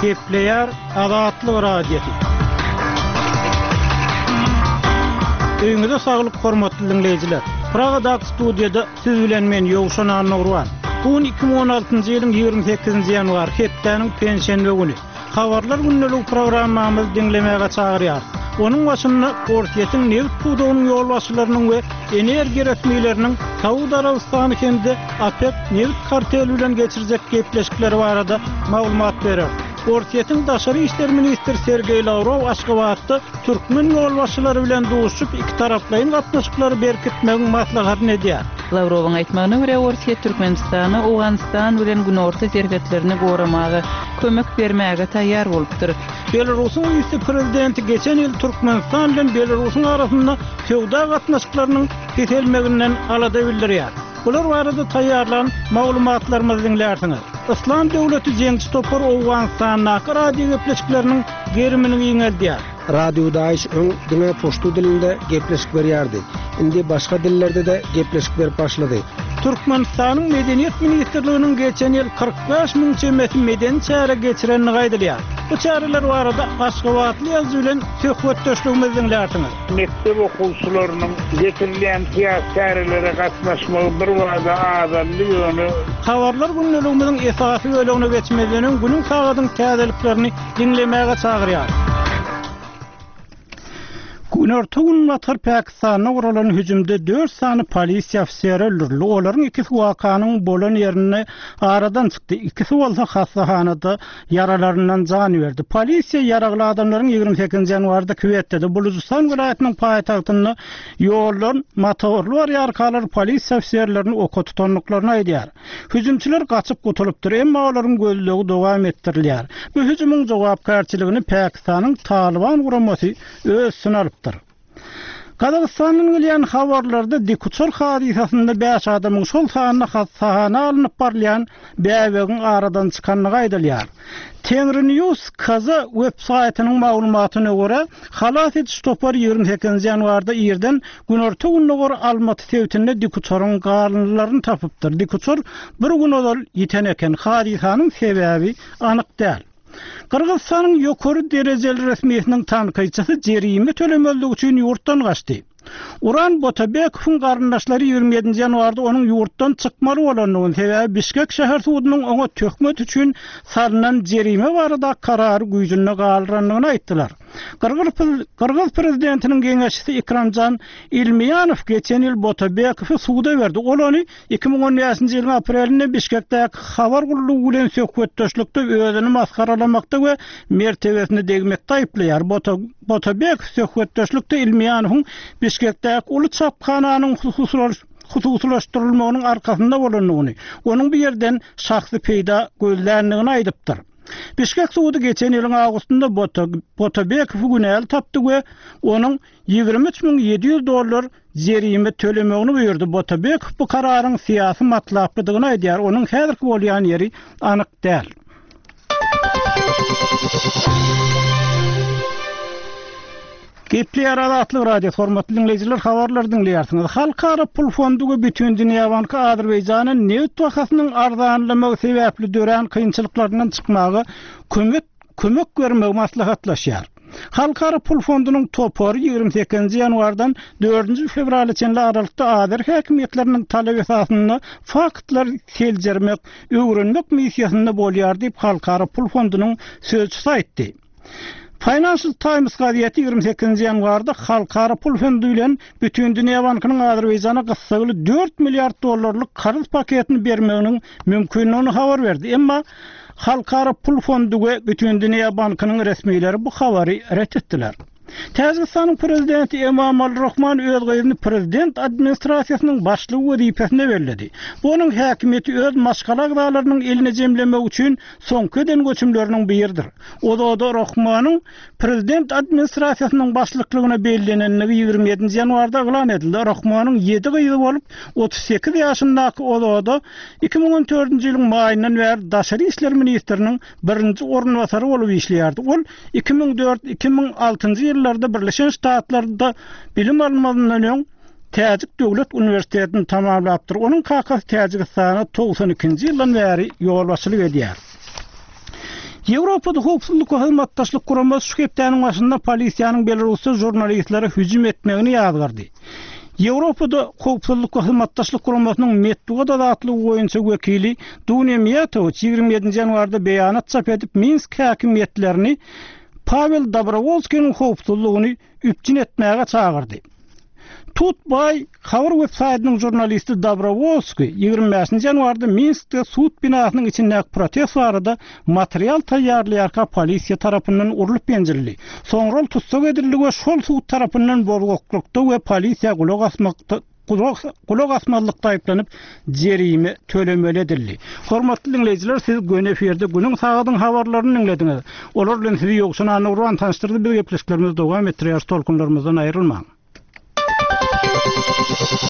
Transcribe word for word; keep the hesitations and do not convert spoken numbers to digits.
Kepleyer Azatlyk Radiosu. Öňüňizde saglyk hormatly dinleýijiler. Pragadak studiýada siz bilen men Ýowşan Anurwan. Bu iki bin on altyncy ýylyň ýygrimi sekizinji ýanwar hepdeniň pensiýe güni. Habarlar günnelik programmamyzy dinlemäge çagyrýar. Onun başynda Ortiýetiň neft pudugynyň ýolbaşçylarynyň we energiýa resmiýetleriniň Saudi Arabistany kendi OPEC neft karteli bilen geçirecek gepleşikleri barada maglumat berer. Ortiýetiň daşary işler ministri Sergey Lavrov Aşgabatda türkmen ýolbaşçylary bilen duşup iki taraplaryň gatnaşyklary berkitmegiň maslahatyny edýär. Lavrowyň aýtmagyna görä Ortiýet Türkmenistany, Awganistan bilen Günorta serhetlerini goramagy, kömek bermäge taýýar bolupdyr. Belarusyň vice-prezidenti geçen ýyl Türkmenistan bilen Belarusyň arasynda sowda gatnaşyklarynyň keselmeginden alada bildirýär. Bular barada taýýarlanan maglumatlarymyzy dinlersiňiz. İslam döwleti jeňçi topar Awganistanyň radio gepleşikleriniň gerimini ýeňeldiýär. Radio Daesh öň dine poştu dilinde gepleşik berýärdi. Indi başga dillerde de gepleşik berip başlady. Türkmenistanyň Medeniýet ministrliginiň geçen ýyl kırk beş miň çemeti meden çäre geçirenini gaýdylýar. Bu çäreler barada Aşgabatly ýazy bilen söhbetdeşligimizi dinlersiňiz. Mektep okuwçylarynyň getirilýän siýasat çärelere gatnaşmagy bir wada azamly ýöne. Habarlar günneligimiziň esasy bölegine geçmeden günüň sagadyň täzeliklerini dinlemäge çagyrýar. Günorta gün Natar Pakistanyna uğralan hüjümde dört sany polisiýa ofiseri öldürildi. Olaryň ikisi wakanyň bolan ýerine aradan çykdy. İkisi bolsa hastahanada yaralaryndan jan berdi. Polisiýa yaragly adamlaryň ýygrimi sekizinji ýanwarda küwetdi. Buluzistan vilayatynyň paýtagtynda ýollar, motorly ýarkalar polisiýa ofisierlerini oka tutanlyklaryny aýdýar. Hüjümçiler gaçyp gutulypdyr, emma olaryň gözlegi dowam etdirilýär. Bu hüjümyň jogapkärçiligini Pakistanyň Taliban guramasy öz synarypdyr. Kazakstanyň bilýän habarlarda Dikuçor hadisasynda beş adamyň şol sahana hassahana alınıp barlayan bäwegiň aradan çykanyny gaýdylýar. Tengri News Kaza web saytynyň maglumatyna görä, halat etiş topar ýygrimi sekizinji ýanwarda ýerden günorta gününe görä Almaty sewtinde Dikuçoryň garynlaryny tapypdyr. Dikuçor bir gün odal ýiten eken, hadisanyň sebäbi anyk däl. Kırgızstanyň ýokary derejeli resmiýetiniň tanqyçysy jerime tölemeli üçin ýurtdan gaçdy. Uran Botabekowyň garyndaşlary ýygrimi ýedinji ýanwardaonyň ýurtdan çykmaly bolanynyň sebäbi Bişkek şäher suwudynyň oňa töhmet üçin salynan jerime barada karary güýjüne galdyranlygyny aýtdylar. Kırgız prezidentiniň geňeşçisi Ikramjan Ilmiýanow geçen ýyl Botabekowy suwda berdi. Ol ony iki bin on beşinji ýylyň aprelinde Bişkekdäki habar gurulugy bilen söhbetdeşlikde özüni maskaralamakda we mertebesini degmekde aýplaýar. Botabekow söhbetdeşlikde Ilmiýanowyň Bişkekdäki uly çapkananyň hususlaşdyrylmagynyň arkasynda bolanyny, onuň bir ýerden şahsy peýda gözlänligini aýdypdyr. Bişkek suwudy geçen ýylyň awgustynda Botabekow günäl tapdy we onuň ýygrimi üç miň ýedi ýüz dollar jerime tölemegini buyurdy. Botabekow bu kararyň syýasy matlaplydygyny aýdýar. Onuň häzirki bolýan ýeri anyk däl. Gepleyer Azatlyk Radiosu hormatly dinleyijiler, habarlar dinleýärsiňiz. Halkara pul fondugy bütün dünýä banky Azerbaýjanyň neft bahasynyň arzanlamagy sebäpli dören kynçylyklaryndan çykmagy kömek kömek bermegi maslahatlaşýar. Halkara pul fondunyň topary ýygrimi sekizinji ýanwardan dördünji fevralyçenli aralykda Azer häkimetleriniň talap esasyny faktlar seljermek, öwrenmek missiýasynda bolýar diýip Halkara pul fondunyň sözçüsi aýtdy. Financial Times gazetesi ýygrimi sekizinji ýanwarda halkara pul fondu bilen bütün dünýä bankynyň Azerbaýjana gysgaly dört milliard dollarlyk karız paketini bermeginiň mümkinligini habar berdi. Emma halkara pul fondu we bütün dünýä bankynyň resmiýetleri bu habary ret etdiler. Täzgistanyň prezidenti Emomali Rahman öz gyzyny prezident administrasiýasynyň başlygy wezipesine berdi. Bunyň häkimeti öz maşgalaglarynyň eline jemlemek üçin soňky eden göçümleriniň biridir. O da Rahmanyň prezident administrasiýasynyň başlyklygyna bellenenligi ýygrimi ýedinji ýanwarda elan edildi. Rahmanyň ýedi gyzy bolup otuz sekiz ýaşyndaky o da iki bin on dördünji ýylyň maýyndan bäri daşary işler ministriniň birinji ornwasary bolup işleýärdi. Ol iki bin dört iki bin altyncı ýyllarda Birleşen Ştatlarda bilim almagynyň öň Täzik Döwlet Uniwersitetini tamamlapdyr. Onuň kakasy Täzikistana doksan ikinji ýyldan bäri ýolbaşçylyk edýär. Ýewropada howpsuzlyk we hyzmatdaşlyk guraması şu hepdäniň başynda polisiýanyň Belarusda jurnalistlere hüjüm etmegini ýazgyrdy. Ýewropada howpsuzlyk we hyzmatdaşlyk guramasynyň Medwada adly goýunçy wekili Dunya Miyatoviç ýygrimi ýedinji ýanwarda beýanat çap edip Minsk häkimiýetlerini Pavel Dobrovolskyň howpsuzlygyny üpçün etmäge çagyrdy. Tutbay habar websaýtynyň jurnalisti Dobrovolsky ýygrimi beşinji ýanwarda Minskde sud binasynyň içindäki protest barada material taýýarlaýarka polisiýa tarapyndan urulyp benjirildi. Soňra tutsak edildi we şol sud tarapyndan bozgoklukda we polisiýa gulak asmakda Kulak asmanlykda aýplanyp jerime tölemeli edildi. Hormatly dinleýijiler, siz gün eferde günüň sagadyň habarlaryny dinlediňiz. Olar bilen sizi ýokşuna Nurwan tanıştyrdy. Bir gepleşiklerimiz dowam etdirýär, tolkunlarymyzdan aýrylmaň.